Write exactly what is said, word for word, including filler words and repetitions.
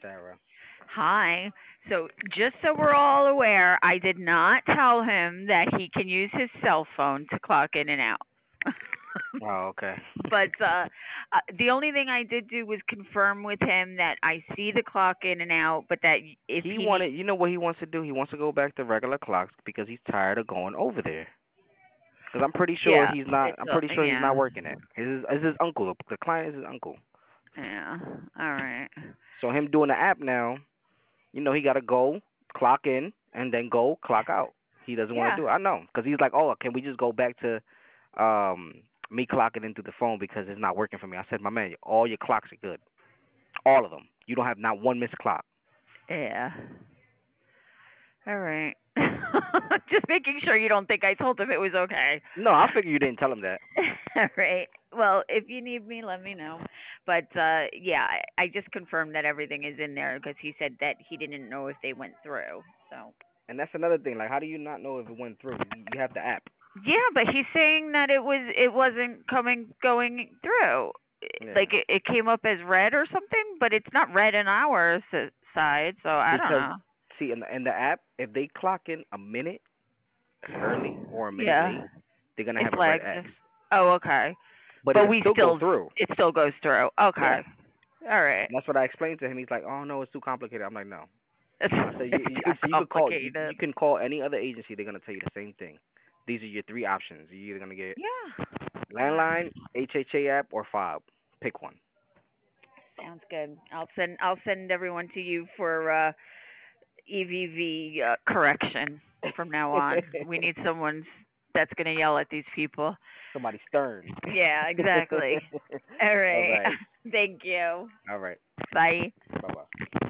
Sarah. Hi. So, just so we're all aware, I did not tell him that he can use his cell phone to clock in and out. Oh, okay. but uh, uh, the only thing I did do was confirm with him that I see the clock in and out, but that if He he needs, wanted, you know what he wants to do? He wants to go back to regular clocks because he's tired of going over there. Because I'm pretty sure yeah, he's not. it's I'm uh, pretty sure he's not yeah, working it. His is his uncle. The client is his uncle. yeah. All right. So him doing the app now, you know, he got to go clock in and then go clock out. He doesn't want to Yeah. do it. I know, because he's like, oh, can we just go back to um me clocking into the phone because it's not working for me? I said, my man, all your clocks are good, all of them. You don't have not one missed clock. Yeah. All right. Just making sure you don't think I told him it was okay. No, I figure you didn't tell him that. All right. Well, if you need me, let me know. But uh yeah, I, I just confirmed that everything is in there because he said that he didn't know if they went through. So And that's another thing. Like, how do you not know if it went through? You you have the app. yeah, but he's saying that it was it wasn't coming going through. Yeah. Like it, it came up as red or something, but it's not red on our s- side. So I don't Because know. see, in the in the app, if they clock in a minute early or a minute Yeah, late, they're gonna it have a red flags X. it. Oh, okay. But But it'll we still go still through. it still goes through. Okay. Yeah. All right. And that's what I explained to him. He's like, "Oh no, it's too complicated." I'm like, "No." I said, "You, It's you too I said you could call you, complicated. you can call any other agency. They're gonna tell you the same thing. These are your three options. You're either gonna get Yeah. All right. landline, H H A app, or fob. Pick one." Sounds good. I'll send I'll send everyone to you for uh E V V uh, correction from now on. We need someone that's going to yell at these people. Somebody stern. Yeah, exactly. All All right. right. Thank you. All right. Bye. Bye bye.